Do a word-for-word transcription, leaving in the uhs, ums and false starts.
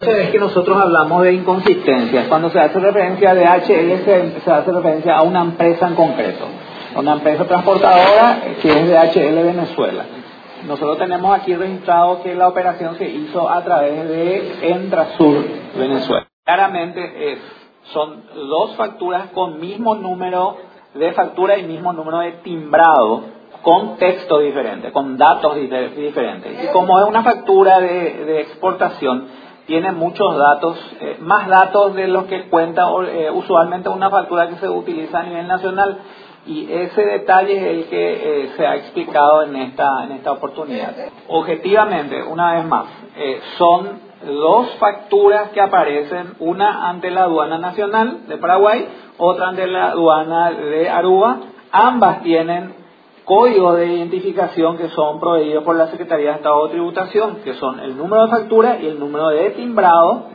Es que nosotros hablamos de inconsistencias. Cuando se hace referencia a D H L, se, se hace referencia a una empresa en concreto, una empresa transportadora que es D H L Venezuela. Nosotros tenemos aquí registrado que la operación se hizo a través de Entrasur Venezuela. Claramente es, son dos facturas con mismo número de factura y mismo número de timbrado, con texto diferente, con datos diferentes. Y como es una factura de, de exportación, tiene muchos datos, eh, más datos de los que cuenta eh, usualmente una factura que se utiliza a nivel nacional, y ese detalle es el que eh, se ha explicado en esta, en esta oportunidad. Objetivamente, una vez más, eh, son dos facturas que aparecen, una ante la aduana nacional de Paraguay, otra ante la aduana de Aruba. Ambas tienen códigos de identificación que son proveídos por la Secretaría de Estado de Tributación, que son el número de factura y el número de timbrado,